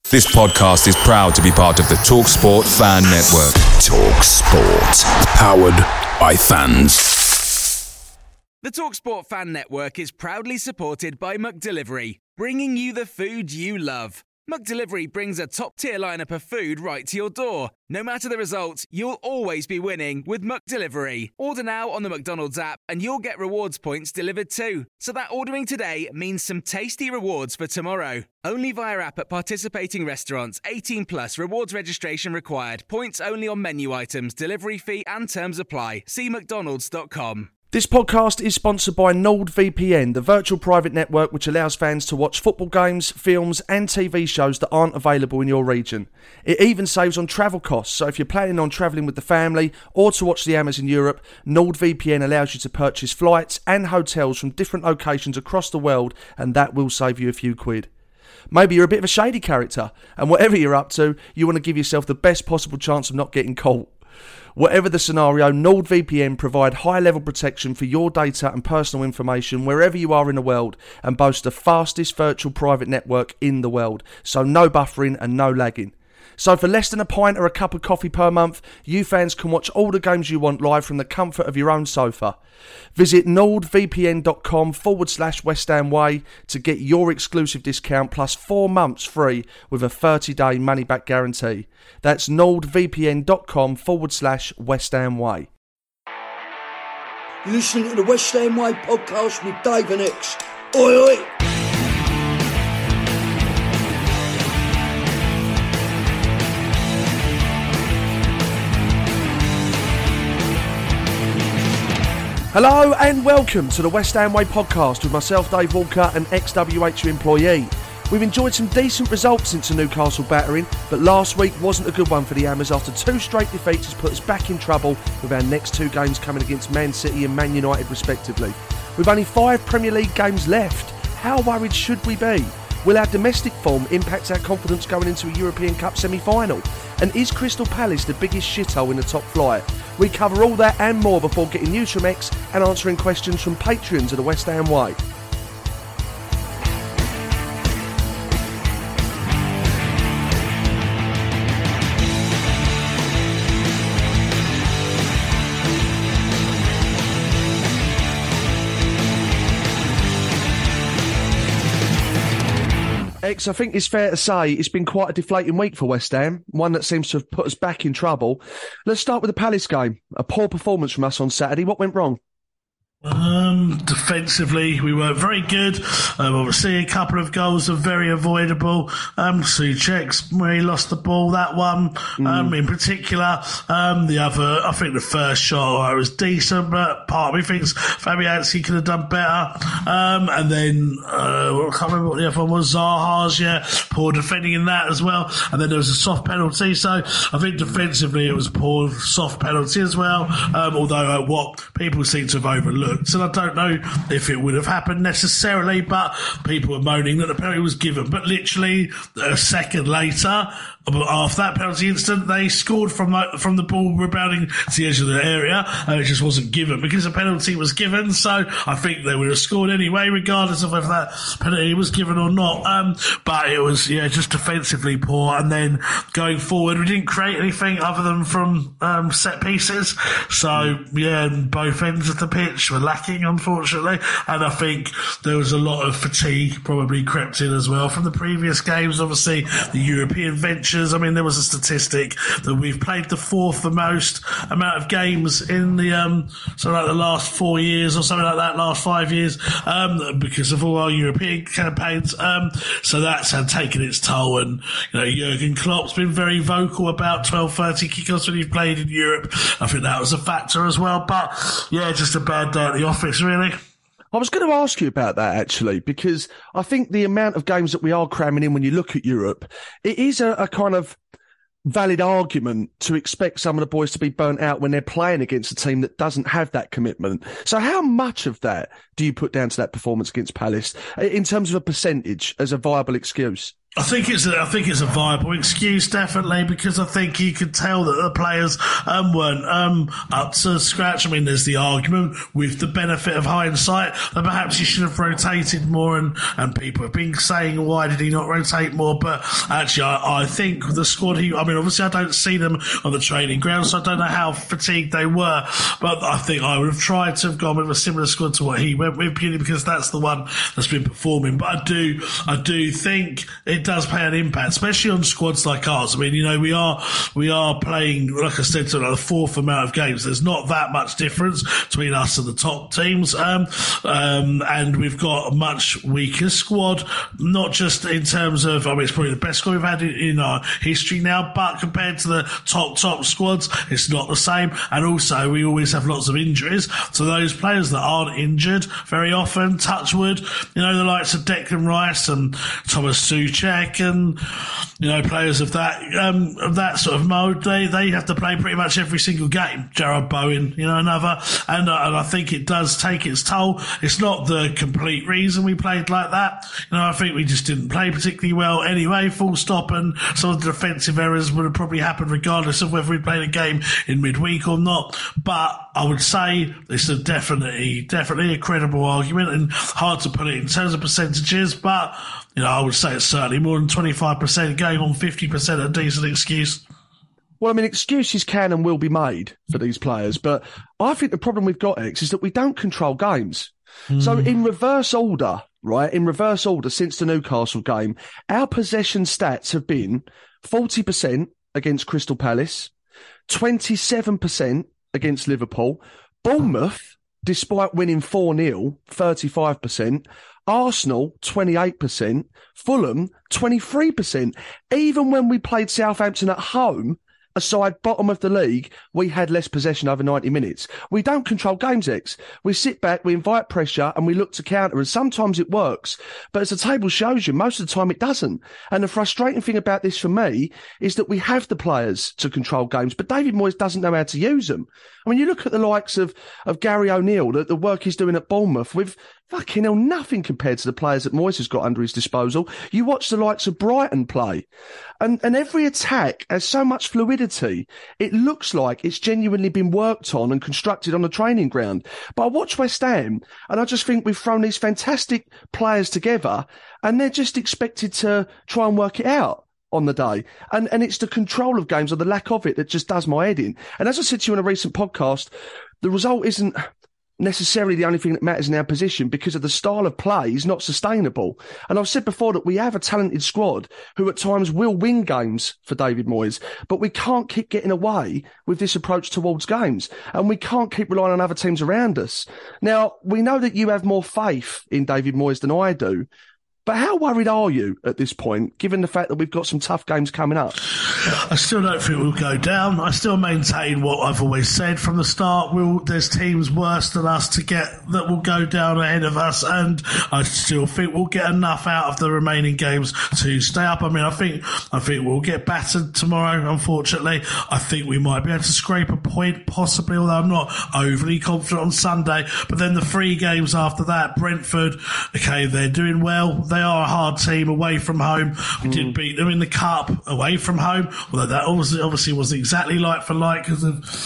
This podcast is proud to be part of the TalkSport Fan Network. TalkSport. Powered by fans. The TalkSport Fan Network is proudly supported by McDelivery, bringing you the food you love. McDelivery brings a top-tier lineup of food right to your door. No matter the result, you'll always be winning with McDelivery. Order now on the McDonald's app and you'll get rewards points delivered too. So that ordering today means some tasty rewards for tomorrow. Only via app at participating restaurants. 18 plus. Rewards registration required. Points only on menu items. Delivery fee and terms apply. See mcdonalds.com. This podcast is sponsored by NordVPN, the virtual private network which allows fans to watch football games, films and TV shows that aren't available in your region. It even saves on travel costs, so if you're planning on travelling with the family or to watch the Hammers in Europe, NordVPN allows you to purchase flights and hotels from different locations across the world, and that will save you a few quid. Maybe you're a bit of a shady character, and whatever you're up to, you want to give yourself the best possible chance of not getting caught. Whatever the scenario, NordVPN provide high-level protection for your data and personal information wherever you are in the world and boast the fastest virtual private network in the world, so no buffering and no lagging. So for less than a pint or a cup of coffee per month, you fans can watch all the games you want live from the comfort of your own sofa. Visit nordvpn.com/West Ham Way to get your exclusive discount plus 4 months free with a 30-day money-back guarantee. That's nordvpn.com/West Ham Way. You're listening to the West Ham Way podcast with Dave and X. Oi, oi! Hello and welcome to the West Ham Way podcast with myself, Dave Walker, an ex-WHU employee. We've enjoyed some decent results since the Newcastle battering, but last week wasn't a good one for the Hammers after 2 straight defeats has put us back in trouble with our next 2 games coming against Man City and Man United respectively. With only 5 Premier League games left, how worried should we be? Will our domestic form impact our confidence going into a European Cup semi-final? And is Crystal Palace the biggest shithole in the top flight? We cover all that and more before getting news from X and answering questions from Patreons of the West Ham Way. X, I think it's fair to say it's been quite a deflating week for West Ham, one that seems to have put us back in trouble. Let's start with the Palace game. A poor performance from us on Saturday. What went wrong? Defensively, we weren't very good. Obviously, a couple of goals are very avoidable. Souček's where he lost the ball, that one in particular. The other, I think the first shot was decent, but part of me thinks Fabianski could have done better. And then, I can't remember what the other one was, Zaha's, poor defending in that as well. And then there was a soft penalty, so I think defensively it was a poor soft penalty as well. Although what people seem to have overlooked. And I don't know if it would have happened necessarily, but people were moaning that the penalty was given. But literally a second later, after that penalty incident, they scored from the ball rebounding to the edge of the area, and it just wasn't given because the penalty was given. So I think they would have scored anyway, regardless of whether that penalty was given or not. But it was just defensively poor. And then going forward, we didn't create anything other than from set pieces. So both ends of the pitch were lacking, unfortunately. And I think there was a lot of fatigue probably crept in as well from the previous games. Obviously, the European ventures. I mean, there was a statistic that we've played the 4th the most amount of games in the the last 4 years or something like that, last 5 years, because of all our European campaigns. So that's taken its toll. And Jurgen Klopp's been very vocal about 12:30 kickoffs when he's played in Europe. I think that was a factor as well. But just a bad day at the office, really. I was going to ask you about that, actually, because I think the amount of games that we are cramming in when you look at Europe, it is a kind of valid argument to expect some of the boys to be burnt out when they're playing against a team that doesn't have that commitment. So how much of that do you put down to that performance against Palace in terms of a percentage as a viable excuse? I think it's a viable excuse, definitely, because I think you could tell that the players weren't up to scratch. I mean, there's the argument with the benefit of hindsight that perhaps he should have rotated more, and people have been saying, why did he not rotate more? But actually, I think the squad obviously I don't see them on the training ground, so I don't know how fatigued they were, but I think I would have tried to have gone with a similar squad to what he went with, purely because that's the one that's been performing. But I do think it does pay an impact, especially on squads like ours. I mean, we are playing, like I said, to the fourth amount of games. There's not that much difference between us and the top teams, and we've got a much weaker squad, not just in terms of, it's probably the best squad we've had in our history now, but compared to the top squads, it's not the same. And also, we always have lots of injuries. So those players that aren't injured very often, touch wood, the likes of Declan Rice and Thomas Souček and players of that sort of mode, they have to play pretty much every single game. Jarrod Bowen, another, and I think it does take its toll. It's not the complete reason we played like that. I think we just didn't play particularly well anyway, full stop, and some of the defensive errors would have probably happened regardless of whether we played a game in midweek or not. But I would say it's definitely a credible argument, and hard to put it in terms of percentages, but I would say it's certainly more than 25% going on 50% a decent excuse. Well, excuses can and will be made for these players, but I think the problem we've got, X, is that we don't control games. So in reverse order, since the Newcastle game, our possession stats have been 40% against Crystal Palace, 27% against Liverpool, Bournemouth, despite winning 4-0, 35%, Arsenal, 28%, Fulham, 23%. Even when we played Southampton at home, aside bottom of the league, we had less possession over 90 minutes. We don't control games, X. We sit back, we invite pressure, and we look to counter, and sometimes it works. But as the table shows you, most of the time it doesn't. And the frustrating thing about this for me is that we have the players to control games, but David Moyes doesn't know how to use them. You look at the likes of Gary O'Neill, the work he's doing at Bournemouth, with fucking hell, nothing compared to the players that Moyes has got under his disposal. You watch the likes of Brighton play, and every attack has so much fluidity. It looks like it's genuinely been worked on and constructed on the training ground. But I watch West Ham, and I just think we've thrown these fantastic players together, and they're just expected to try and work it out on the day. And it's the control of games or the lack of it that just does my head in. And as I said to you in a recent podcast, the result isn't necessarily the only thing that matters in our position, because of the style of play is not sustainable. And I've said before that we have a talented squad who at times will win games for David Moyes, but we can't keep getting away with this approach towards games, and we can't keep relying on other teams around us. Now, we know that you have more faith in David Moyes than I do, but how worried are you at this point, given the fact that we've got some tough games coming up? I still don't think we'll go down. I still maintain what I've always said from the start. There's teams worse than us that will go down ahead of us, and I still think we'll get enough out of the remaining games to stay up. I think we'll get battered tomorrow, unfortunately. I think we might be able to scrape a point, possibly, although I'm not overly confident on Sunday. But then the 3 games after that, Brentford, okay, they're doing well. They are a hard team away from home. We did beat them in the Cup away from home, although that obviously wasn't exactly like for like because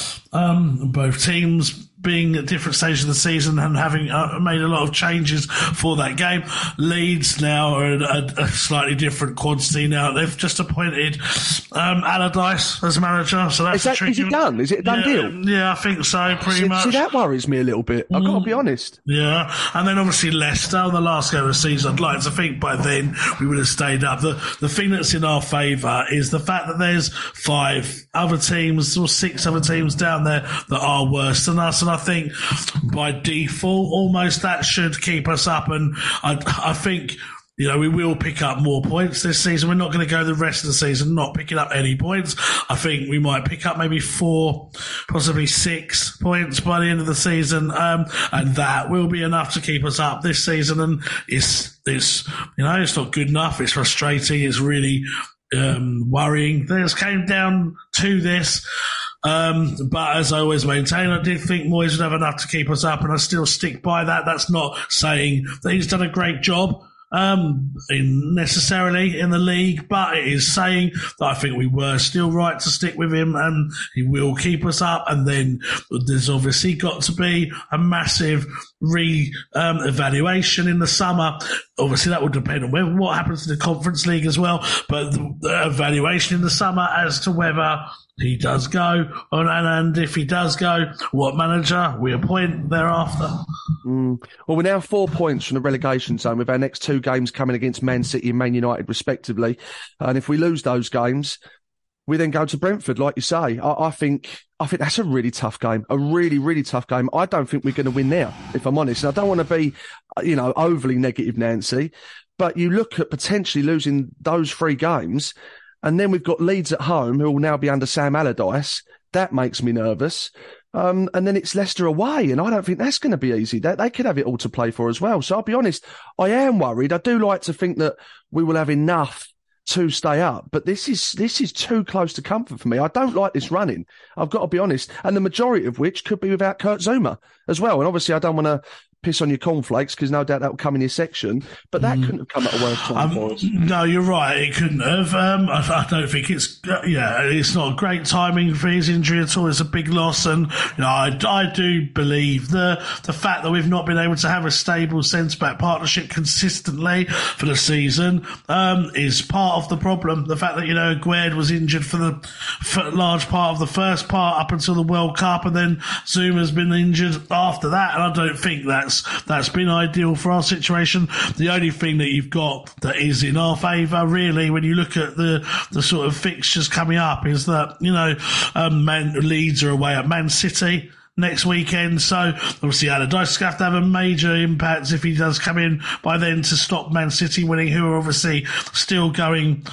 of both teams being at different stages of the season and having made a lot of changes for that game. Leeds now are a slightly different quantity now. They've just appointed Allardyce as manager, so that's is it done? Is it a done deal? Yeah, I think so, pretty much. See, that worries me a little bit. I've got to be honest. Yeah, and then obviously Leicester, on the last game of the season, I'd like to think by then we would have stayed up. The thing that's in our favour is the fact that there's 5 other teams or 6 other teams down there that are worse than us, and I think by default almost that should keep us up, and I think we will pick up more points this season. We're not going to go the rest of the season not picking up any points. I think we might pick up maybe 4, possibly 6 points by the end of the season, and that will be enough to keep us up this season. And it's not good enough. It's frustrating. It's really worrying. This came down to this. But as I always maintain, I did think Moyes would have enough to keep us up, and I still stick by that. That's not saying that he's done a great job. necessarily in the league, but it is saying that I think we were still right to stick with him and he will keep us up. And then there's obviously got to be a massive evaluation in the summer. Obviously that will depend on what happens in the Conference League as well, but the evaluation in the summer as to whether he does go, and if he does go, what manager we appoint thereafter. Well, we're now 4 points from the relegation zone with our next 2 games coming against Man City and Man United respectively. And if we lose those games, we then go to Brentford, like you say. I think that's a really tough game, a really, really tough game. I don't think we're going to win now, if I'm honest. And I don't want to be, overly negative, Nancy, but you look at potentially losing those 3 games, and then we've got Leeds at home, who will now be under Sam Allardyce. That makes me nervous. And then it's Leicester away, and I don't think that's going to be easy. They could have it all to play for as well. So I'll be honest, I am worried. I do like to think that we will have enough to stay up, but this is too close to comfort for me. I don't like this running. I've got to be honest, and the majority of which could be without Kurt Zouma as well. And obviously, I don't want to piss on your cornflakes because no doubt that will come in your section, but that couldn't have come at a worse time for us. No, you're right. It couldn't have. I don't think it's not great timing for his injury at all. It's a big loss, and I do believe the fact that we've not been able to have a stable centre-back partnership consistently for the season is part of the problem. The fact that Aguerd was injured for a large part of the first part up until the World Cup, and then Zouma's been injured after that, and I don't think that's been ideal for our situation. The only thing that you've got that is in our favour, really, when you look at the sort of fixtures coming up, is that Leeds are away at Man City next weekend, so obviously Allardyce is going to have to have a major impact if he does come in by then to stop Man City winning, who are obviously still going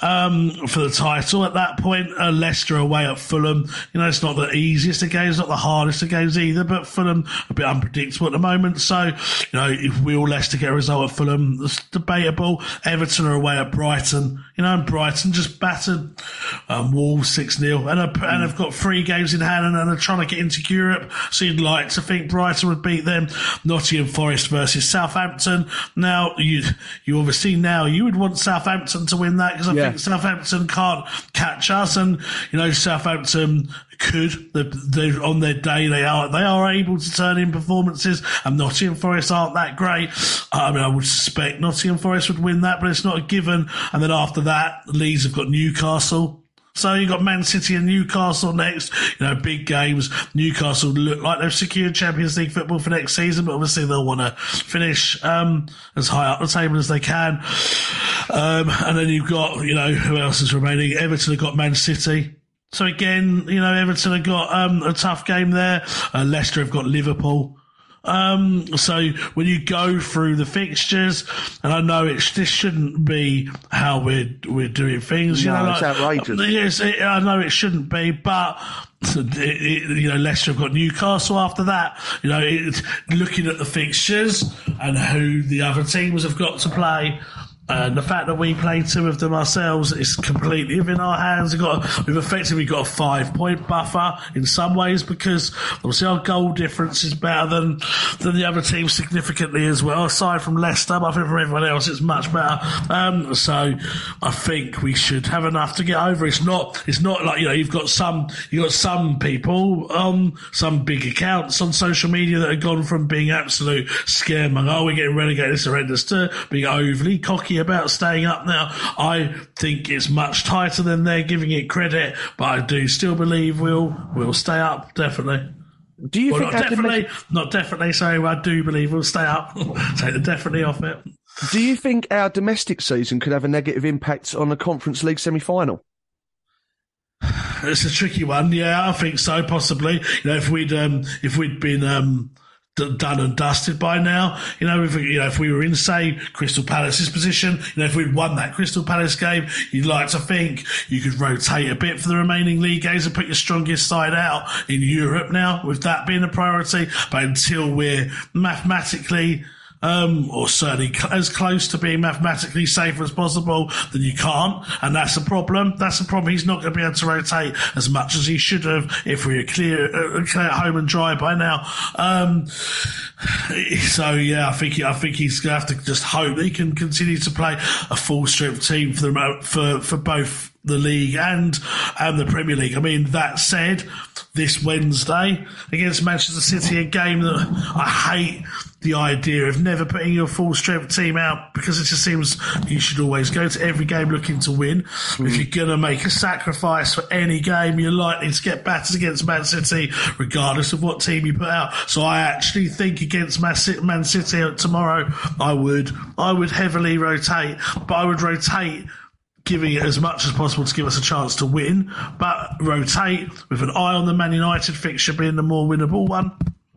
for the title at that point. Leicester away at Fulham, it's not the easiest of games, not the hardest of games either, but Fulham a bit unpredictable at the moment, so if will Leicester get a result at Fulham, it's debatable. Everton are away at Brighton, and Brighton just battered Wolves 6-0 and have got 3 games in hand and are trying to get into Europe. So you'd like to think Brighton would beat them. Nottingham Forest versus Southampton. Now, you obviously you would want Southampton to win that because I think Southampton can't catch us, and Southampton could. They're on their day. They are able to turn in performances, and Nottingham Forest aren't that great. I would suspect Nottingham Forest would win that, but it's not a given. And then after that, Leeds have got Newcastle. So you've got Man City and Newcastle next, big games. Newcastle look like they've secured Champions League football for next season, but obviously they'll want to finish as high up the table as they can. And then you've got, who else is remaining? Everton have got Man City. So again, Everton have got a tough game there. Leicester have got Liverpool. So when you go through the fixtures, and I know this shouldn't be how we're doing things. It's outrageous. Yes, I know it shouldn't be, but Leicester have got Newcastle after that. Looking at the fixtures and who the other teams have got to play. And the fact that we played 2 of them ourselves is completely within our hands. We've effectively got a 5-point buffer in some ways because obviously our goal difference is better than the other teams significantly as well, aside from Leicester, but I think for everyone else it's much better. So I think we should have enough to get over. It's not like, you've got some people, some big accounts on social media that have gone from being absolute scaremonger, we're getting relegated, it's horrendous, to being overly cocky about staying up. Now, I think it's much tighter than they're giving it credit, but I do still believe we'll stay up, definitely. Do you think not definitely, sorry, I do believe we'll stay up. Take the definitely off it. Do you think our domestic season could have a negative impact on the Conference League semi-final? It's a tricky one, yeah, I think so, possibly. If we'd been done and dusted by now, if we were in, say, Crystal Palace's position, if we'd won that Crystal Palace game, you'd like to think you could rotate a bit for the remaining league games and put your strongest side out in Europe now, with that being a priority. But until we're mathematically or certainly as close to being mathematically safe as possible, then you can't, and that's a problem. That's a problem. He's not going to be able to rotate as much as he should have if we were clear at home and dry by now. So yeah, I think he's going to have to just hope that he can continue to play a full strength team for both the league and the Premier League. I mean, that said, this Wednesday against Manchester City, a game that I hate the idea of never putting your full strength team out, because it just seems you should always go to every game looking to win. If you're going to make a sacrifice for any game, you're likely to get battered against Man City, regardless of what team you put out. So I actually think against Man City tomorrow, I would heavily rotate, but I would rotate giving it as much as possible to give us a chance to win, but rotate with an eye on the Man United fixture being the more winnable one.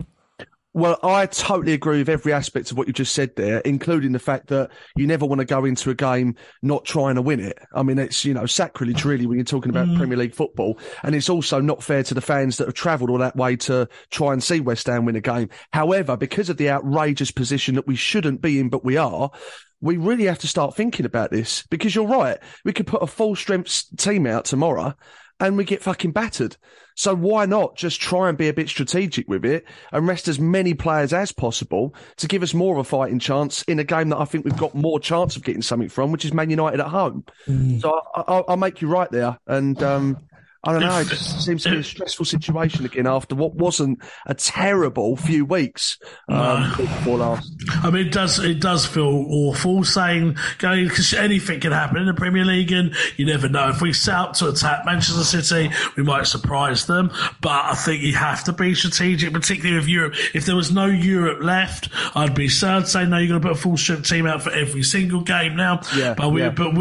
Well, I totally agree with every aspect of what you just said there, including the fact that you never want to go into a game not trying to win it. I mean, it's, sacrilege really when you're talking about Premier League football. And it's also not fair to the fans that have travelled all that way to try and see West Ham win a game. However, because of the outrageous position that we shouldn't be in, but we are, we really have to start thinking about this, because you're right. We could put a full strength team out tomorrow and we get fucking battered. So why not just try and be a bit strategic with it and rest as many players as possible to give us more of a fighting chance in a game that I think we've got more chance of getting something from, which is Man United at home. So I'll make you right there. And I don't know, it just seems to be a stressful situation again after what wasn't a terrible few weeks before last. I mean, it does feel awful saying going, because anything can happen in the Premier League, and you never know. If we set up to attack Manchester City, we might surprise them. But I think you have to be strategic, particularly with Europe. If there was no Europe left, I'd say no, you're going to put a full strength team out for every single game now. Yeah, but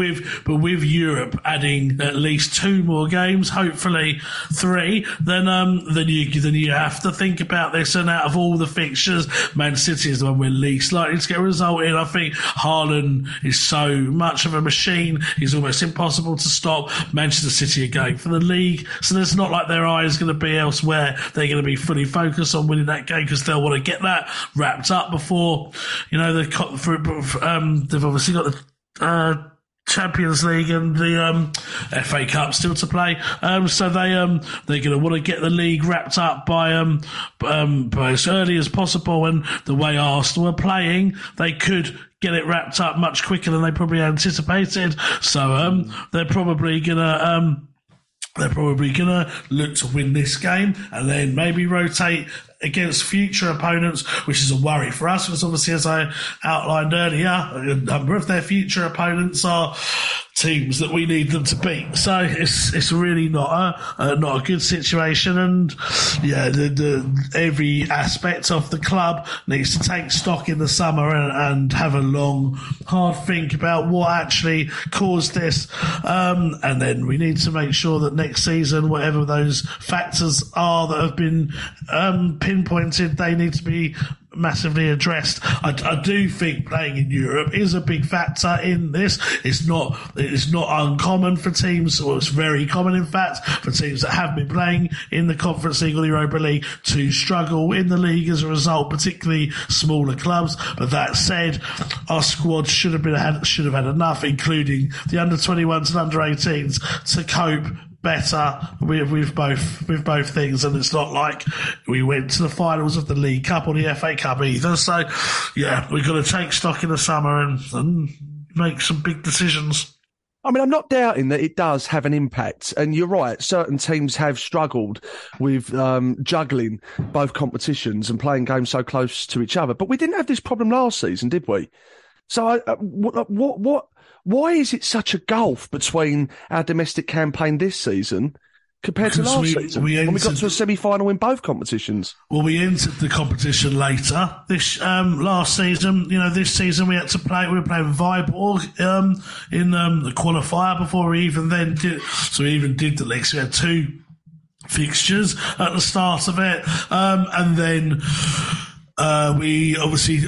with Europe adding at least 2 more games, hopefully 3, then you have to think about this. And out of all the fixtures, Man City is the one we're least likely to get a result in. I think Haaland is so much of a machine, he's almost impossible to stop. Manchester City are going for the league, so it's not like their eye is going to be elsewhere. They're going to be fully focused on winning that game because they'll want to get that wrapped up before, they've obviously got the Champions League and the FA Cup still to play, so they're going to want to get the league wrapped up by as early as possible. And the way Arsenal are playing, they could get it wrapped up much quicker than they probably anticipated. So they're probably gonna look to win this game and then maybe rotate against future opponents, which is a worry for us, because obviously, as I outlined earlier, a number of their future opponents are teams that we need them to beat. So it's really not a good situation. And yeah, every aspect of the club needs to take stock in the summer and have a long, hard think about what actually caused this. And then we need to make sure that next season, whatever those factors are that have been pinpointed, they need to be massively addressed. I do think playing in Europe is a big factor in this. It's not uncommon for teams, or it's very common in fact for teams that have been playing in the Conference League or the Europa League to struggle in the league as a result, particularly smaller clubs. But that said, our squad should have had enough, including the under-21s and under-18s, to cope better with both things. And it's not like we went to the finals of the League Cup or the FA Cup either. So yeah, we've got to take stock in the summer and make some big decisions. I mean, I'm not doubting that it does have an impact. And you're right, certain teams have struggled with juggling both competitions and playing games so close to each other. But we didn't have this problem last season, did we? So why is it such a gulf between our domestic campaign this season compared to last season when we got to a semi-final in both competitions? Well, we entered the competition later this last season. This season we had to play. We were playing Viborg in the qualifier before we even then did. So we even did the league. So we had 2 fixtures at the start of it, and then we obviously.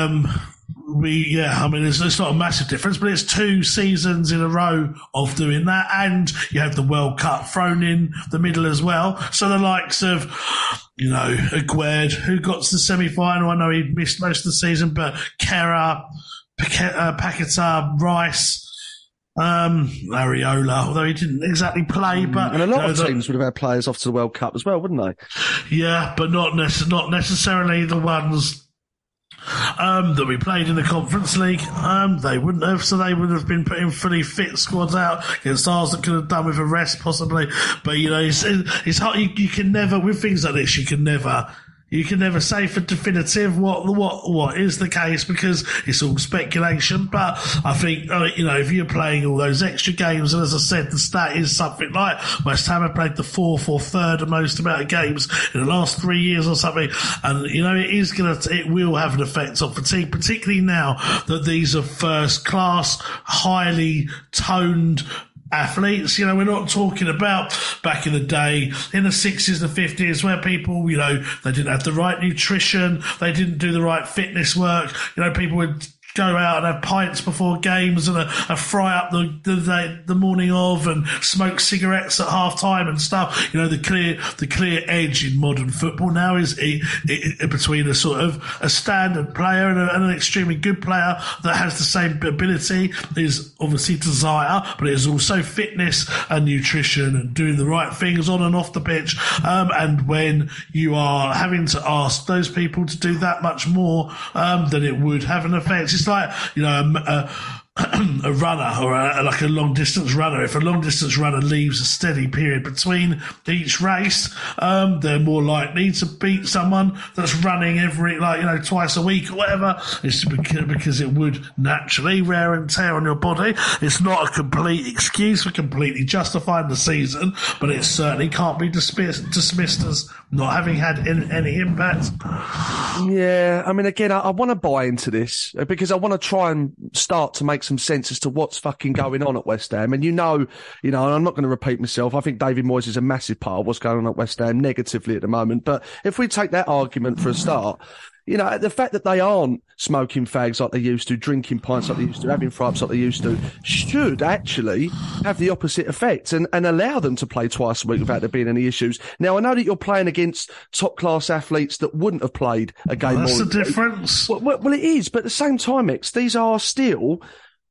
It's not a massive difference, but it's 2 seasons in a row of doing that, and you have the World Cup thrown in the middle as well. So the likes of, Aguerd, who got to the semi-final. I know he missed most of the season, but Kera, Paquetá, Rice, Ariola, although he didn't exactly play. But and a lot of teams would have had players off to the World Cup as well, wouldn't they? Yeah, but not necessarily the ones that we played in the Conference League. They wouldn't have, so they would have been putting fully fit squads out against ours that could have done with a rest possibly. But it's hard. You can never, with things like this, you can never say for definitive what is the case, because it's all speculation. But I think, if you're playing all those extra games, and as I said, the stat is something like West Ham have played the fourth or third most amount of games in the last 3 years or something. And, it will have an effect on fatigue, particularly now that these are first class, highly toned athletes. We're not talking about back in the day in the 60s and 50s where people, they didn't have the right nutrition, they didn't do the right fitness work. People would go out and have pints before games and a fry up the morning of, and smoke cigarettes at half time and stuff. The clear edge in modern football now is between a sort of a standard player and an extremely good player that has the same ability is obviously desire, but it is also fitness and nutrition and doing the right things on and off the pitch. And when you are having to ask those people to do that much more, then it would have an effect. It's like, a runner or like a long distance runner. If a long distance runner leaves a steady period between each race, they're more likely to beat someone that's running every, twice a week or whatever. It's because it would naturally wear and tear on your body. It's not a complete excuse for completely justifying the season, but it certainly can't be dismissed as not having had any impact. Yeah, I mean, again, I want to buy into this because I want to try and start to make some sense as to what's fucking going on at West Ham. And and I'm not going to repeat myself. I think David Moyes is a massive part of what's going on at West Ham negatively at the moment. But if we take that argument for a start, the fact that they aren't smoking fags like they used to, drinking pints like they used to, having fry-ups like they used to, should actually have the opposite effect and allow them to play twice a week without there being any issues. Now, I know that you're playing against top-class athletes that wouldn't have played a game more. That's the difference. Well, it is, but at the same time, X, these are still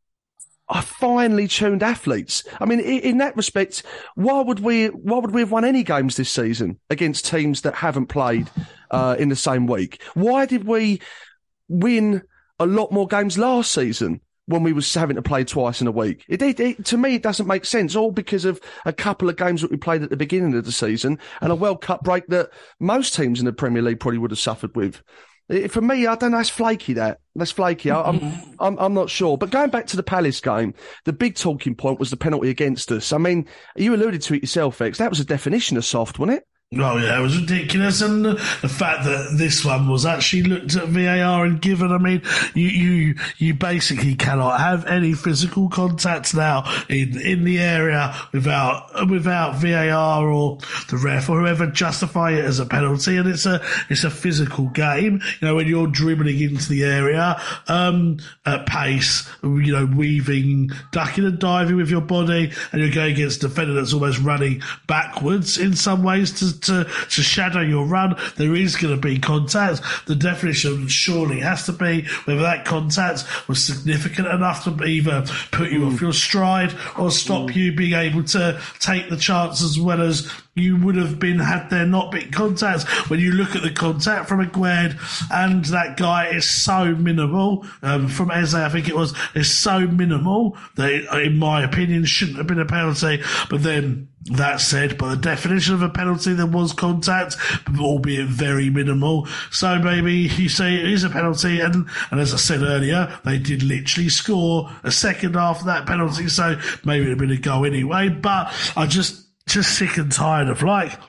finely tuned athletes. I mean, in that respect, why would we have won any games this season against teams that haven't played in the same week? Why did we win a lot more games last season when we was having to play twice in a week? To me, it doesn't make sense, all because of a couple of games that we played at the beginning of the season and a World Cup break that most teams in the Premier League probably would have suffered with. For me, I don't know. That's flaky. That's flaky. I'm not sure. But going back to the Palace game, the big talking point was the penalty against us. I mean, you alluded to it yourself, X. That was a definition of soft, wasn't it? Oh yeah, it was ridiculous, and the fact that this one was actually looked at VAR and given. I mean, you basically cannot have any physical contact now in the area without VAR or the ref or whoever justify it as a penalty, and it's a physical game. When you're dribbling into the area at pace, weaving, ducking and diving with your body, and you're going against a defender that's almost running backwards in some ways to shadow your run, there is going to be contact. The definition surely has to be whether that contact was significant enough to either put you off your stride or stop you being able to take the chance as well as you would have been had there not been contact. When you look at the contact from Aguerd and that guy, is so minimal, from Eze, I think it was, is so minimal that in my opinion shouldn't have been a penalty. But then, that said, by the definition of a penalty, there was contact, albeit very minimal. So maybe you say it is a penalty, and as I said earlier, they did literally score a second after that penalty, so maybe it'd have been a goal anyway. But I just sick and tired of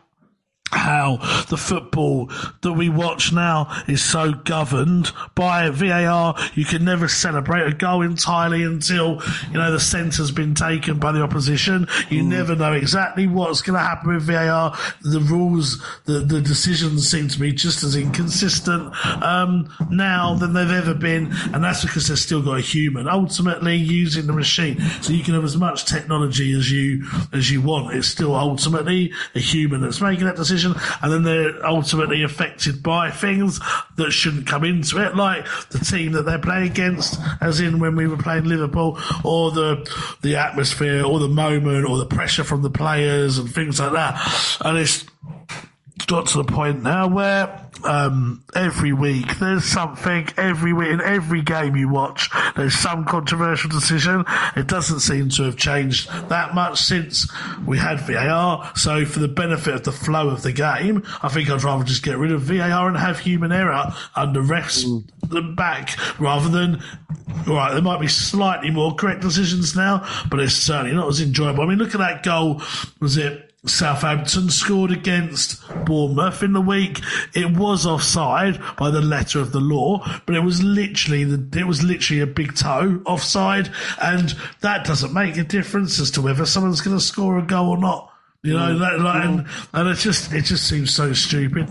how the football that we watch now is so governed by VAR. You can never celebrate a goal entirely until, the centre's been taken by the opposition. You never know exactly what's going to happen with VAR. The rules, the decisions seem to be just as inconsistent now than they've ever been, and that's because they've still got a human ultimately using the machine. So you can have as much technology as you want. It's still ultimately a human that's making that decision. decision, and then they're ultimately affected by things that shouldn't come into it, like the team that they're playing against, as in when we were playing Liverpool, or the atmosphere, or the moment, or the pressure from the players and things like that. And it's got to the point now where every week there's something, every week, in every game you watch there's some controversial decision. It doesn't seem to have changed that much since we had VAR, so for the benefit of the flow of the game, I think I'd rather just get rid of VAR and have human error under refs back, rather than, alright, there might be slightly more correct decisions now, but it's certainly not as enjoyable. I mean, look at that goal, was it Southampton scored against Bournemouth in the week? It was offside by the letter of the law, but it was literally a big toe offside, and that doesn't make a difference as to whether someone's going to score a goal or not. You know, and it just seems so stupid.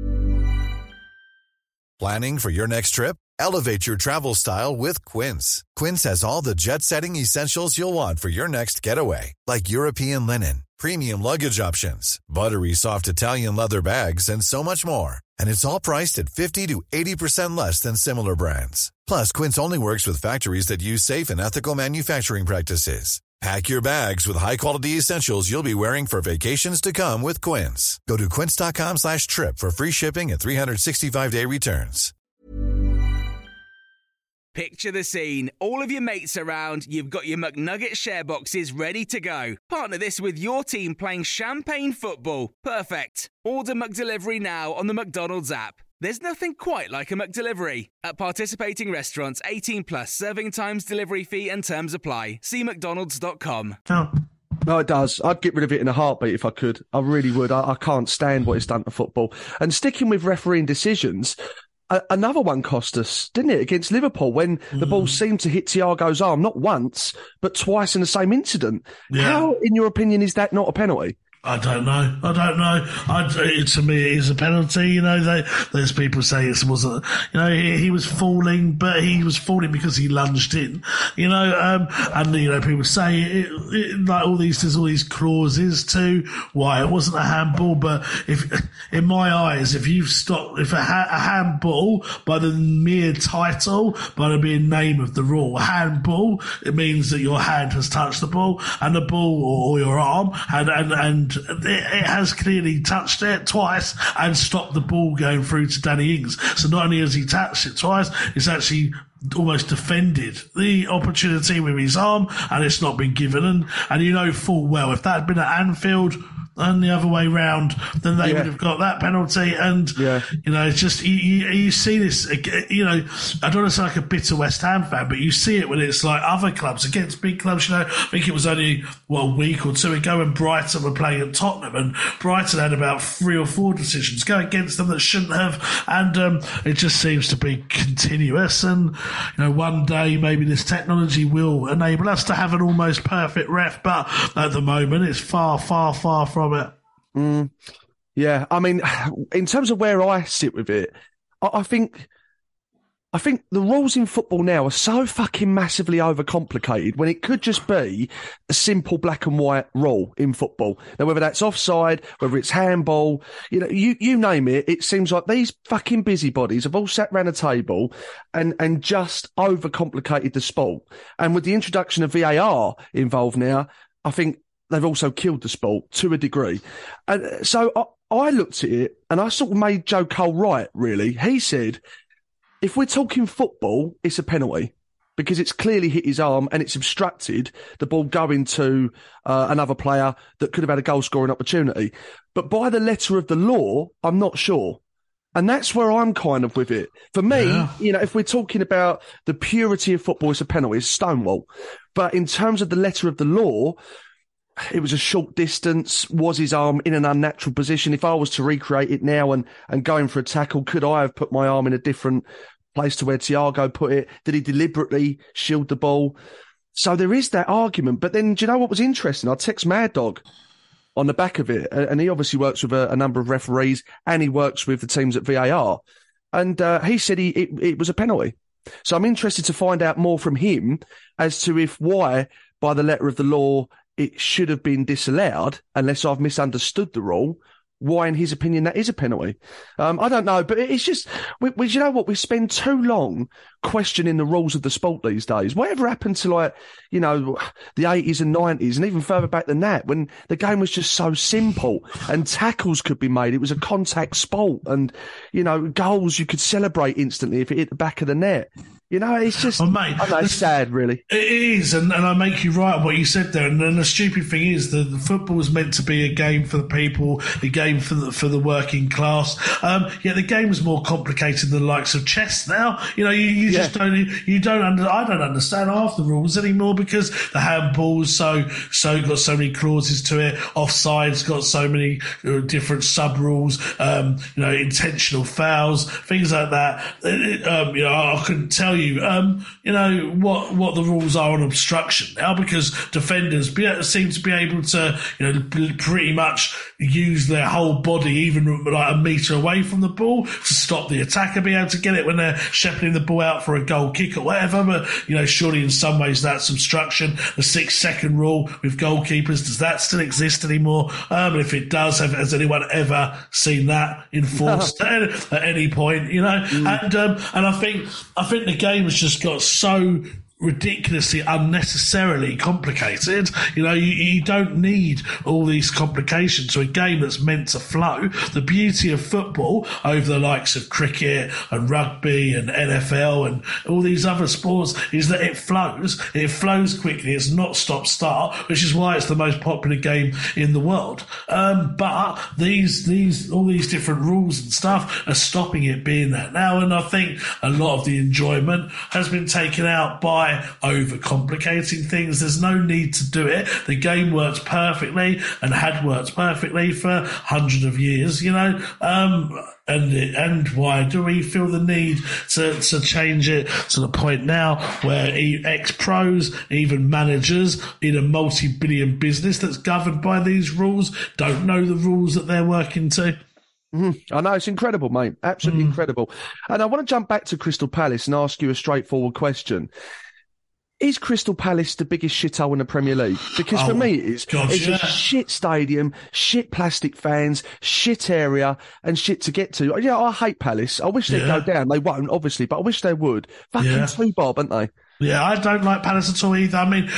Planning for your next trip? Elevate your travel style with Quince. Quince has all the jet-setting essentials you'll want for your next getaway, like European linen, premium luggage options, buttery soft Italian leather bags, and so much more. And it's all priced at 50 to 80% less than similar brands. Plus, Quince only works with factories that use safe and ethical manufacturing practices. Pack your bags with high-quality essentials you'll be wearing for vacations to come with Quince. Go to quince.com/trip for free shipping and 365-day returns. Picture the scene. All of your mates around, you've got your McNugget share boxes ready to go. Partner this with your team playing champagne football. Perfect. Order McDelivery now on the McDonald's app. There's nothing quite like a McDelivery. At participating restaurants, 18 plus, serving times, delivery fee and terms apply. See mcdonalds.com. No, it does. I'd get rid of it in a heartbeat if I could. I really would. I can't stand what it's done to football. And sticking with refereeing decisions, another one cost us, didn't it, against Liverpool, when the ball seemed to hit Thiago's arm, not once, but twice in the same incident. Yeah. How, in your opinion, is that not a penalty? I don't know. To me, it is a penalty. You know, there's people say it wasn't. You know, he was falling, but he was falling because he lunged in. You know, and you know, people say like there's all these clauses to why it wasn't a handball. But if, in my eyes, if a handball by the mere title, by the mere name of the rule, handball, it means that your hand has touched the ball, and the ball or your arm, and it has clearly touched it twice and stopped the ball going through to Danny Ings. So not only has he touched it twice, it's actually almost defended the opportunity with his arm, and it's not been given. And you know full well, if that had been at Anfield and the other way round, then they would have got that penalty. And, you know, it's just, you see this, you know, I don't want to sound like a bitter West Ham fan, but you see it when it's like other clubs against big clubs. You know, I think it was only, a week or two ago when Brighton were playing at Tottenham, and Brighton had about 3 or 4 decisions go against them that shouldn't have. And it just seems to be continuous. And, you know, one day maybe this technology will enable us to have an almost perfect ref, but at the moment it's far, far, far from it. Yeah, I mean, in terms of where I sit with it, I think the rules in football now are so fucking massively overcomplicated when it could just be a simple black and white rule in football. Now, whether that's offside, whether it's handball, you know, you name it, it seems like these fucking busybodies have all sat round a table and just overcomplicated the sport. And with the introduction of VAR involved now, I think they've also killed the sport to a degree. And so I looked at it and I sort of made Joe Cole right, really. He said, if we're talking football, it's a penalty because it's clearly hit his arm and it's obstructed the ball going to another player that could have had a goal-scoring opportunity. But by the letter of the law, I'm not sure. And that's where I'm kind of with it. For me, you know, if we're talking about the purity of football, it's a penalty, it's Stonewall. But in terms of the letter of the law, it was a short distance. Was his arm in an unnatural position? If I was to recreate it now and going for a tackle, could I have put my arm in a different place to where Thiago put it? Did he deliberately shield the ball? So there is that argument. But then, do you know what was interesting? I text Mad Dog on the back of it, and he obviously works with a number of referees, and he works with the teams at VAR. And he said it was a penalty. So I'm interested to find out more from him as to why, by the letter of the law, it should have been disallowed, unless I've misunderstood the rule, why, in his opinion, that is a penalty. I don't know, but it's just, you know what, we spend too long questioning the rules of the sport these days. Whatever happened to, like, you know, the 80s and 90s and even further back than that, when the game was just so simple and tackles could be made. It was a contact sport, and, you know, goals you could celebrate instantly if it hit the back of the net. You know, it's just, mate, I know, it's sad, really. It is, and I make you right on what you said there. And then the stupid thing is that the football is meant to be a game for the people, a game for the working class. Yet the game is more complicated than the likes of chess now. You know, you just don't, I don't understand half the rules anymore, because the handball's so got so many clauses to it. Offside's got so many different sub rules. You know, intentional fouls, things like that. You know, I couldn't tell you, you know, what the rules are on obstruction now, because defenders seem to be able to, you know, pretty much use their whole body, even like a metre away from the ball, to stop the attacker being able to get it when they're shepherding the ball out for a goal kick or whatever. But, you know, surely in some ways that's obstruction. The 6-second rule with goalkeepers, does that still exist anymore? If it does, has anyone ever seen that enforced at any point? You know, and I think the game has just got so ridiculously unnecessarily complicated. You know, you don't need all these complications to a game that's meant to flow. The beauty of football over the likes of cricket and rugby and NFL and all these other sports is that it flows quickly. It's not stop-start, which is why it's the most popular game in the world. But all these different rules and stuff are stopping it being that now, and I think a lot of the enjoyment has been taken out by overcomplicating things. There's no need to do it. The game works perfectly and had worked perfectly for hundreds of years, you know. And why do we feel the need to change it to the point now where ex-pros, even managers in a multi-billion business that's governed by these rules, don't know the rules that they're working to? I know, it's incredible, mate. Absolutely incredible. And I want to jump back to Crystal Palace and ask you a straightforward question. Is Crystal Palace the biggest shithole in the Premier League? Because for me, it's a shit stadium, shit plastic fans, shit area, and shit to get to. Yeah, I hate Palace. I wish they'd go down. They won't, obviously, but I wish they would. Fucking two bob, aren't they? Yeah, I don't like Palace at all either. I mean,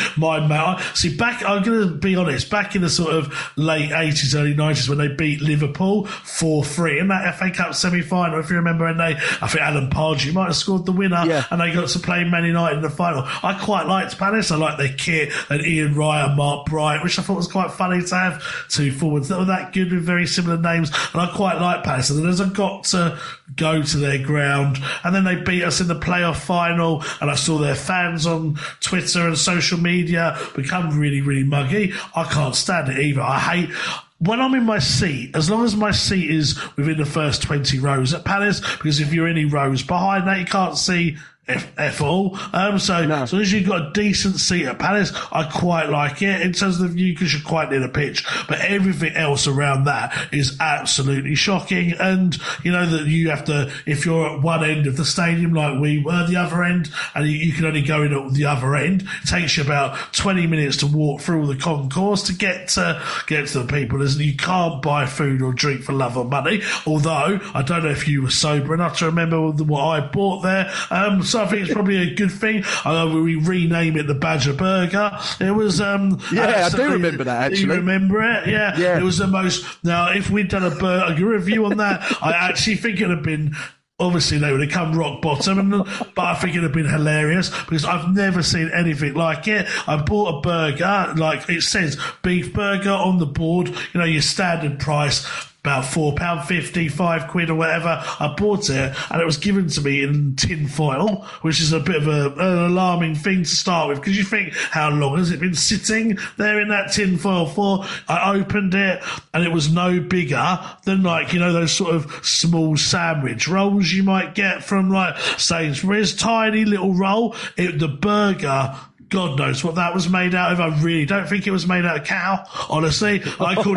I'm going to be honest, back in the sort of late 80s, early 90s when they beat Liverpool 4-3 in that FA Cup semi-final, if you remember, and I think Alan Pardew might have scored the winner, and they got to play Man United in the final. I quite liked Palace. I liked their kit and Ian Wright and Mark Bright, which I thought was quite funny to have two forwards that were that good with very similar names, and I quite liked Palace. And then as I got to go to their ground, and then they beat us in the playoff final, and I saw their fans on Twitter and social media become really, really muggy. I can't stand it either. I hate when I'm in my seat, as long as my seat is within the first 20 rows at Palace, because if you're any rows behind that, you can't see F all. So as long as you've got a decent seat at Palace, I quite like it in terms of the view, because you're quite near the pitch. But everything else around that is absolutely shocking. And you know that you have to, if you're at one end of the stadium like we were, the other end, and you can only go in at the other end, it takes you about 20 minutes to walk through all the concourse to get to the people. You can't buy food or drink for love or money. Although I don't know if you were sober enough to remember what I bought there. So I think it's probably a good thing. We rename it the Badger Burger. It was, I do remember that, actually. You remember it? Yeah. It was the most, now if we'd done a burger review on that, I actually think it'd have been, obviously they would have come rock bottom, but I think it'd have been hilarious because I've never seen anything like it. I bought a burger, like it says beef burger on the board, you know, your standard price, about £4.50, £5 or whatever. I bought it and it was given to me in tin foil, which is a bit of an alarming thing to start with, because you think, how long has it been sitting there in that tin foil for? I opened it and it was no bigger than, like, you know, those sort of small sandwich rolls you might get from like Sainsbury's, tiny little roll. The burger, God knows what that was made out of. I really don't think it was made out of cow, honestly. I called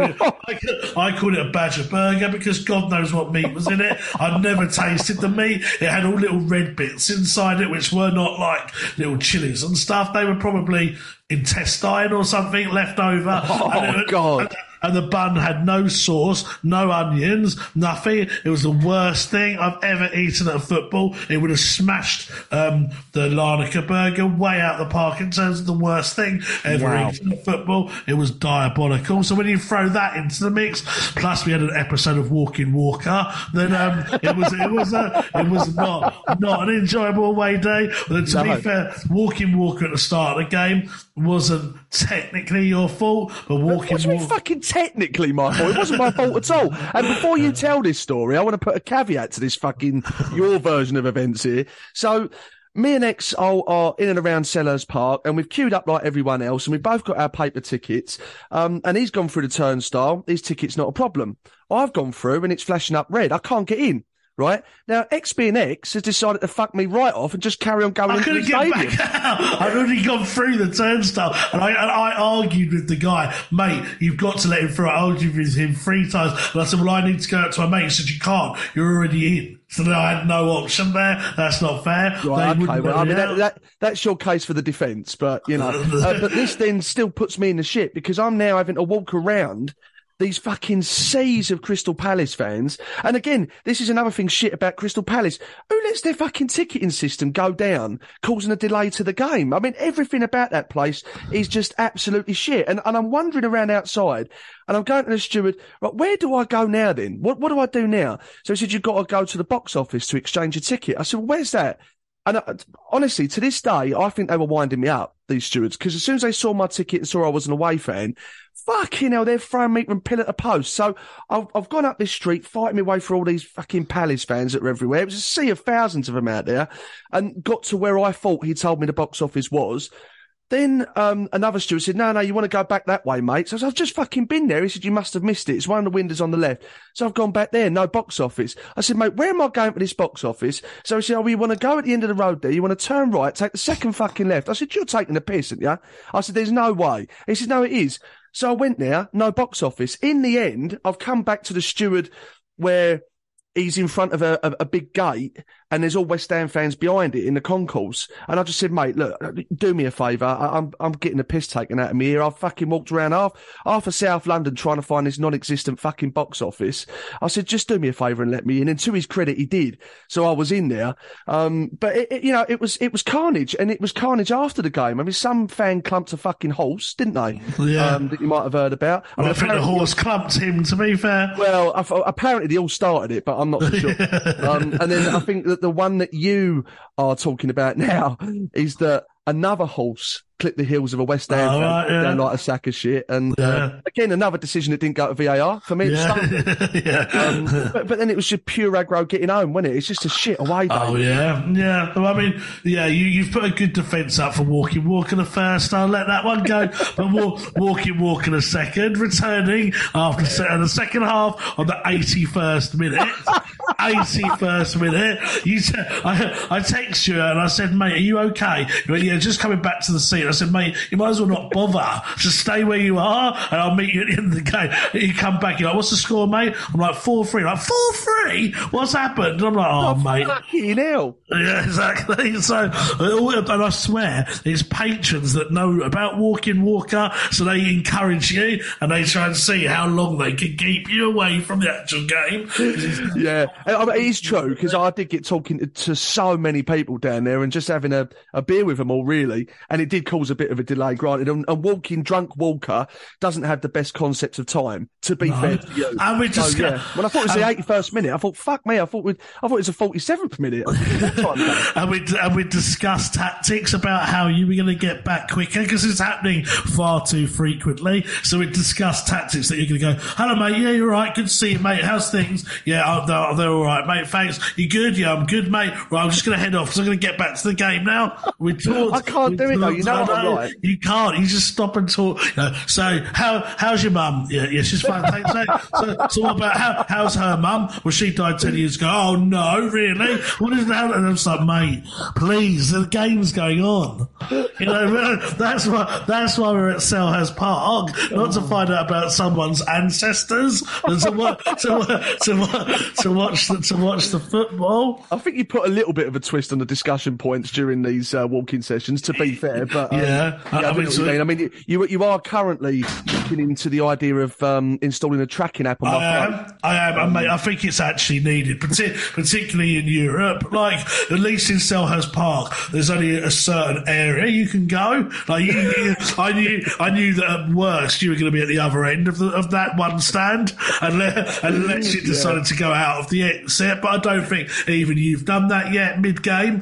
it a Badger Burger because God knows what meat was in it. I'd never tasted the meat. It had all little red bits inside it, which were not like little chilies and stuff. They were probably intestine or something left over. Oh, God. And the bun had no sauce, no onions, nothing. It was the worst thing I've ever eaten at a football. It would have smashed the Larnaca burger way out the park in terms of the worst thing ever eaten at football. It was diabolical. So when you throw that into the mix, plus we had an episode of Walking Walker, then it was not an enjoyable away day. But to be fair, Walking Walker at the start of the game wasn't technically your fault, but What do you mean fucking technically my fault? It wasn't my fault at all. And before you tell this story, I want to put a caveat to this fucking your version of events here. So me and X are in and around Sellers Park, and we've queued up like everyone else, and we've both got our paper tickets. And he's gone through the turnstile. His ticket's not a problem. I've gone through, and it's flashing up red. I can't get in. Right? Now, X being X has decided to fuck me right off and just carry on going into the stadium. Back out. I'd already gone through the turnstile, and I argued with the guy, mate, you've got to let him through. I argued with him 3 times, and I said, well, I need to go out to my mate. He said, you can't. You're already in. So then I had no option there. That's not fair. Right, okay, well, I mean, that's your case for the defence, but, you know. But this then still puts me in the shit, because I'm now having to walk around these fucking seas of Crystal Palace fans. And again, this is another thing shit about Crystal Palace. Who lets their fucking ticketing system go down, causing a delay to the game? I mean, everything about that place is just absolutely shit. And I'm wandering around outside, and I'm going to the steward, right, where do I go now then? What do I do now? So he said, you've got to go to the box office to exchange your ticket. I said, well, where's that? And honestly, to this day, I think they were winding me up, these stewards, because as soon as they saw my ticket and saw I was an away fan, fucking hell, they're throwing me from pillar to post. So I've gone up this street, fighting my way through all these fucking Palace fans that are everywhere. It was a sea of thousands of them out there, and got to where I thought he told me the box office was. Then another steward said, no, you want to go back that way, mate. So I said, I've just fucking been there. He said, you must have missed it. It's one of the windows on the left. So I've gone back there, no box office. I said, mate, where am I going for this box office? So he said, oh, you want to go at the end of the road there? You want to turn right, take the second fucking left. I said, you're taking the piss, aren't you? I said, there's no way. He said, no, it is. So I went there, no box office. In the end, I've come back to the steward where he's in front of a big gate, and there's all West Ham fans behind it in the concourse. And I just said, mate, look, do me a favour. I'm getting the piss taken out of me here. I've fucking walked around half of South London trying to find this non-existent fucking box office. I said, just do me a favour and let me in. And to his credit, he did. So I was in there. But it was carnage, and it was carnage after the game. I mean, some fan clumped a fucking horse, didn't they? Yeah. That you might have heard about. Well, I think the horse clumped him, to be fair. Well, apparently they all started it, but I'm not so sure. And then I think that the one that you are talking about now is that another horse clipped the heels of a West Ham fan down like a sack of shit. And again, another decision that didn't go to VAR for me. But then it was just pure aggro getting home, wasn't it? It's just a shit away day. Oh, yeah. Well, I mean, you've put a good defence up for Walking Walker the first. I'll let that one go. But Walking Walker the second, returning after the second half on the 81st minute. 81st minute. I text you and I said, mate, are you okay? You went, yeah, just coming back to the seat. I said, mate, you might as well not bother. Just stay where you are, and I'll meet you at the end of the game. You come back, you're like, what's the score, mate? I'm like, 4-3. Like, 4-3? What's happened? And I'm like, oh, mate. Fucking hell. Yeah, exactly. So, and I swear, it's patrons that know about Walking Walker, so they encourage you, and they try and see how long they can keep you away from the actual game. Yeah, I mean, it is true, because I did get talking to so many people down there and just having a beer with them all, really, and it did cause a bit of a delay, granted. And walking drunk Walker doesn't have the best concept of time, to be fair to you. And we just when I thought it was the 81st minute, I thought, fuck me, I thought it was the 47th minute. and we discussed tactics about how you were going to get back quicker, because it's happening far too frequently. So we discussed tactics that you're going to go, hello, mate, yeah, you're right, good to see you, mate, how's things? Yeah, they're all right, mate, thanks. You good? Yeah, I'm good, mate. Right, I'm just going to head off, because I'm going to get back to the game now. We talked. I can't do it, though, you know what I'm like. You can't. You just stop and talk. So, how's your mum? Yeah, she's fine. Thanks, mate. So what about how's her mum? Well, she died 10 years ago. Oh no, really? What is that? And I'm just like, mate, please, the game's going on. That's why we're at Selhurst Park, not to find out about someone's ancestors, and to watch the football. I think you put a little bit of a twist on the discussion points during these walking sessions, to be fair, but Yeah, I mean, what you mean. I mean, you are currently looking into the idea of installing a tracking app on my phone. I am, mate. I think it's actually needed, particularly in Europe. Like, at least in Selhurst Park, there's only a certain area you can go. Like, I knew that at worst you were going to be at the other end of that one stand, unless you decided to go out of the exit. But I don't think even you've done that yet mid-game.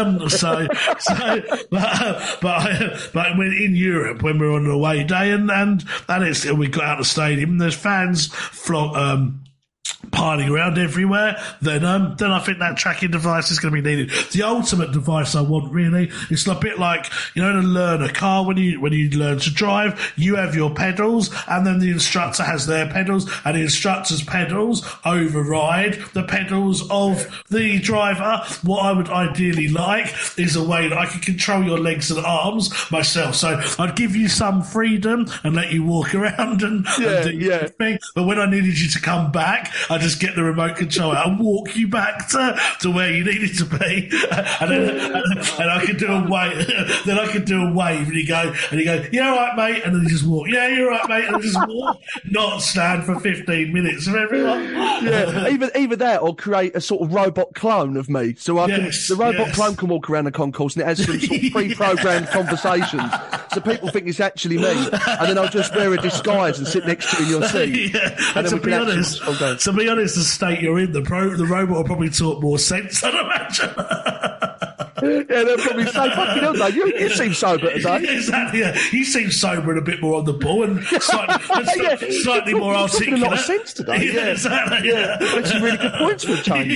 But when in Europe, when we're on an away day and we got out of the stadium, there's fans piling around everywhere, then I think that tracking device is going to be needed. The ultimate device I want, really, it's a bit like, in a learner car, when you learn to drive, you have your pedals, and then the instructor has their pedals, and the instructor's pedals override the pedals of the driver. What I would ideally like is a way that I can control your legs and arms myself. So I'd give you some freedom and let you walk around and do your thing. But when I needed you to come back, I just get the remote control out and walk you back to where you needed to be, and I could do a wave. Then I could do a wave, and you go, "Yeah, all right, mate," and then you just walk. "Yeah, you're right, mate," and then just walk. Not stand for 15 minutes of everyone. Yeah, either that or create a sort of robot clone of me, so the robot clone can walk around the concourse and it has some sort of pre-programmed conversations, so people think it's actually me, and then I'll just wear a disguise and sit next to you in your seat. Yeah. And to be honest, the state you're in, the robot will probably talk more sense, I'd imagine. Yeah, they'll probably say, "Fucking hell, Dave, you seem sober today." Exactly. Yeah. You seem sober and a bit more on the ball and slightly more articulate. A lot of sense today. Yeah, exactly. Yeah. Made some really good points for a change.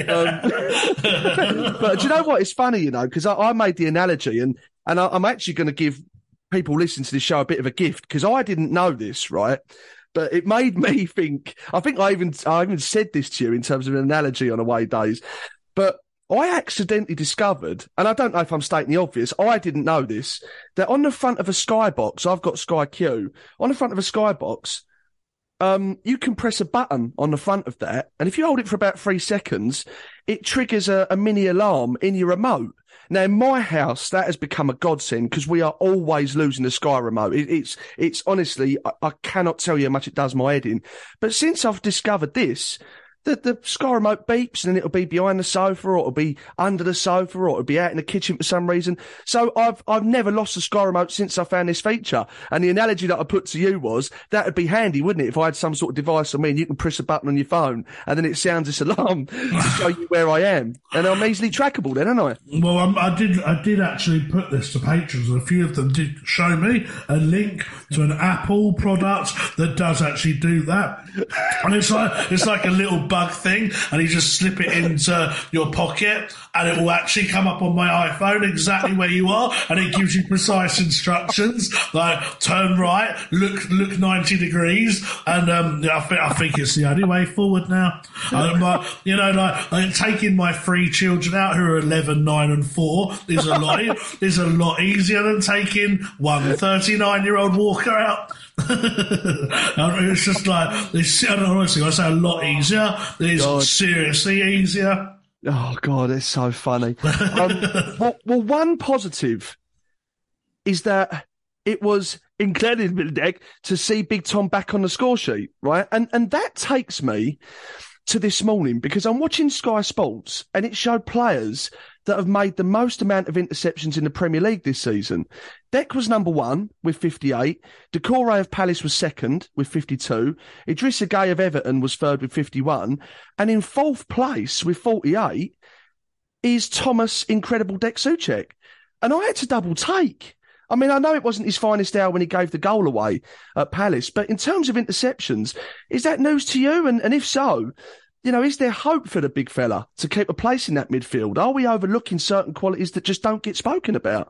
But do you know what? It's funny, because I made the analogy, and I'm actually going to give people listening to this show a bit of a gift, because I didn't know this, right? But it made me think. I think I even said this to you in terms of an analogy on away days. But I accidentally discovered, and I don't know if I'm stating the obvious, I didn't know this, that on the front of a Skybox, I've got Sky Q, on the front of a Skybox, you can press a button on the front of that, and if you hold it for about 3 seconds, it triggers a mini alarm in your remote. Now, in my house, that has become a godsend because we are always losing the Sky remote. It's honestly, I cannot tell you how much it does my head in. But since I've discovered this, the Sky remote beeps and then it'll be behind the sofa, or it'll be under the sofa, or it'll be out in the kitchen for some reason. So I've never lost the Sky remote since I found this feature. And the analogy that I put to you was, that would be handy, wouldn't it? If I had some sort of device on me and you can press a button on your phone and then it sounds this alarm to show you where I am. And I'm easily trackable then, aren't I? Well, I did actually put this to patrons, and a few of them did show me a link to an Apple product that does actually do that. And it's like a little bug thing, and you just slip it into your pocket and it will actually come up on my iPhone exactly where you are, and it gives you precise instructions like turn right, look 90 degrees, and I think it's the only way forward now. Like taking my 3 children out who are 11, 9 and 4 is a lot easier than taking one 39-year-old Walker out. It's just like, honestly, I say a lot easier. It's seriously easier. Oh God, it's so funny. Well, one positive is that it was incredible to see Big Tom back on the score sheet, right? And that takes me to this morning, because I'm watching Sky Sports and it showed players that have made the most amount of interceptions in the Premier League this season. Dec was number 1 with 58. Doucouré of Palace was second with 52. Idrissa Gueye of Everton was third with 51. And in 4th place with 48 is Thomas Incredible Dec Soucek. And I had to double take. I mean, I know it wasn't his finest hour when he gave the goal away at Palace, but in terms of interceptions, is that news to you? And if so, is there hope for the big fella to keep a place in that midfield? Are we overlooking certain qualities that just don't get spoken about?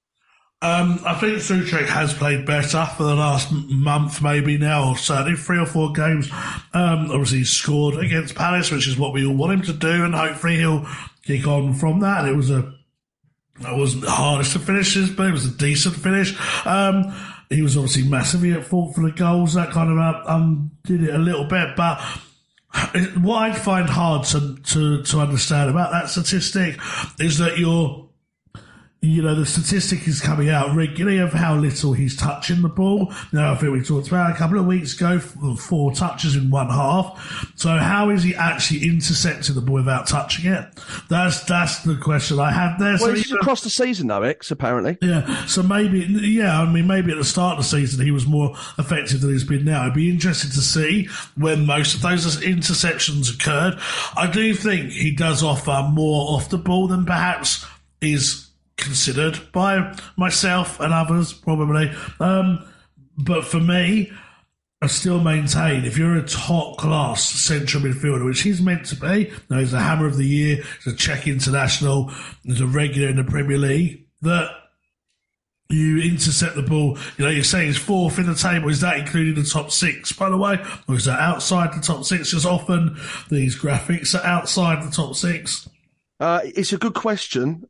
I think Soucek has played better for the last month, maybe now, or certainly 3 or 4 games. Obviously, he scored against Palace, which is what we all want him to do, and hopefully he'll kick on from that. It wasn't the hardest of finishes, but it was a decent finish. He was obviously massively at fault for the goals. That kind of did it a little bit, but what I find hard to understand about that statistic is that the statistic is coming out regularly of how little he's touching the ball. Now, I think we talked about a couple of weeks ago, 4 touches in one half. So how is he actually intercepting the ball without touching it? That's the question I have there. Well, it's across the season, though, X, apparently. Yeah, so maybe at the start of the season he was more effective than he's been now. It'd be interesting to see when most of those interceptions occurred. I do think he does offer more off the ball than perhaps is considered by myself and others, probably. But for me, I still maintain if you're a top-class central midfielder, which he's meant to be, he's a Hammer of the Year, he's a Czech international, he's a regular in the Premier League, that you intercept the ball. You're saying he's 4th in the table. Is that including the top 6, by the way? Or is that outside the top 6? Because often these graphics are outside the top 6. It's a good question.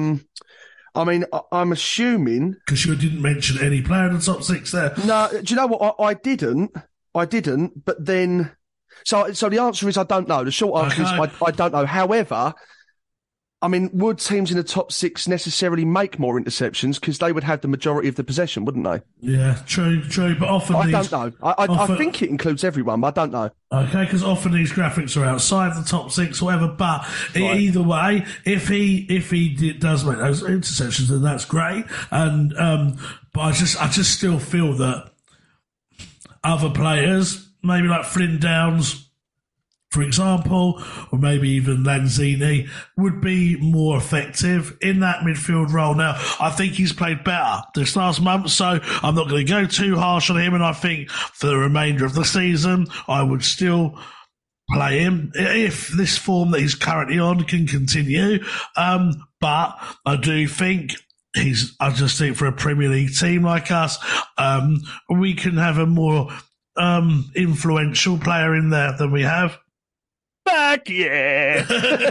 I'm assuming... Because you didn't mention any player in the top 6 there. No, do you know what? I didn't, but then... So the answer is I don't know. The short answer is I don't know. However, would teams in the top 6 necessarily make more interceptions because they would have the majority of the possession, wouldn't they? Yeah, true. But often I don't know. I think it includes everyone, but I don't know. Okay, because often these graphics are outside the top 6, whatever. But either way, if he does make those interceptions, then that's great. And but I just still feel that other players, maybe like Flynn Downs, for example, or maybe even Lanzini, would be more effective in that midfield role. Now, I think he's played better this last month, so I'm not going to go too harsh on him, and I think for the remainder of the season, I would still play him if this form that he's currently on can continue. But I do think I just think for a Premier League team like us, we can have a more influential player in there than we have. Back, yeah.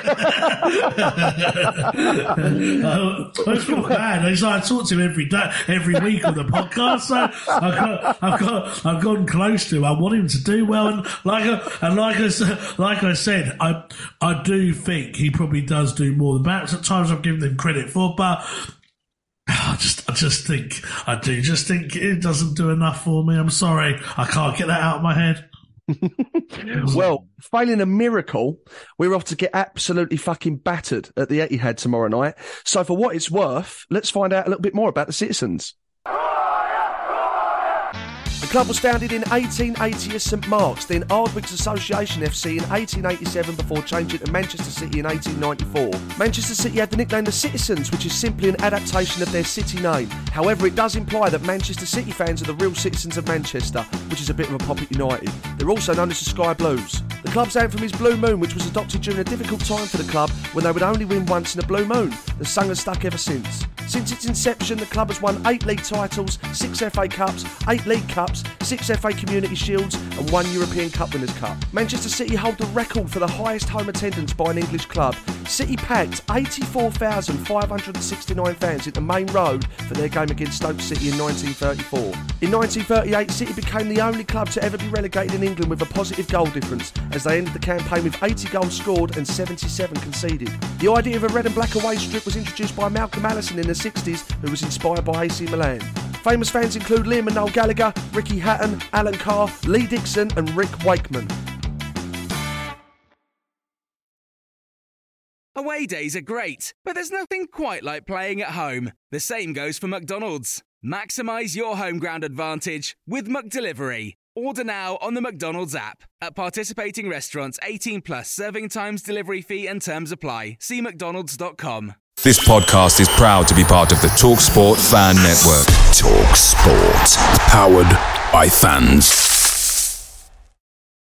I feel bad. I talk to him every day, every week on the podcast. So I've gone close to him. I want him to do well, and like I said, I do think he probably does do more than perhaps at times I've given him credit for, but. I just think it doesn't do enough for me. I'm sorry, I can't get that out of my head. Well, failing a miracle, we're off to get absolutely fucking battered at the Etihad tomorrow night. So for what it's worth, let's find out a little bit more about the Citizens. The club was founded in 1880 as St Mark's, then Ardwick's Association FC in 1887 before changing to Manchester City in 1894. Manchester City had the nickname the Citizens, which is simply an adaptation of their city name. However, it does imply that Manchester City fans are the real citizens of Manchester, which is a bit of a pop at United. They're also known as the Sky Blues. The club's anthem is Blue Moon, which was adopted during a difficult time for the club when they would only win once in a blue moon. The song has stuck ever since. Since its inception, the club has won 8 league titles, 6 FA Cups, 8 League Cups, 6 FA Community Shields and 1 European Cup Winners' Cup. Manchester City hold the record for the highest home attendance by an English club. City packed 84,569 fans into Main Road for their game against Stoke City in 1934. In 1938, City became the only club to ever be relegated in England with a positive goal difference, as they ended the campaign with 80 goals scored and 77 conceded. The idea of a red and black away strip was introduced by Malcolm Allison in the 60s, who was inspired by AC Milan. Famous fans include Liam and Noel Gallagher, Ricky Hatton, Alan Carr, Lee Dixon and Rick Wakeman. Away days are great, but there's nothing quite like playing at home. The same goes for McDonald's. Maximise your home ground advantage with McDelivery. Order now on the McDonald's app. At participating restaurants, 18 plus serving times, delivery fee and terms apply. See mcdonalds.com. This podcast is proud to be part of the TalkSport Fan Network. TalkSport. Powered by fans.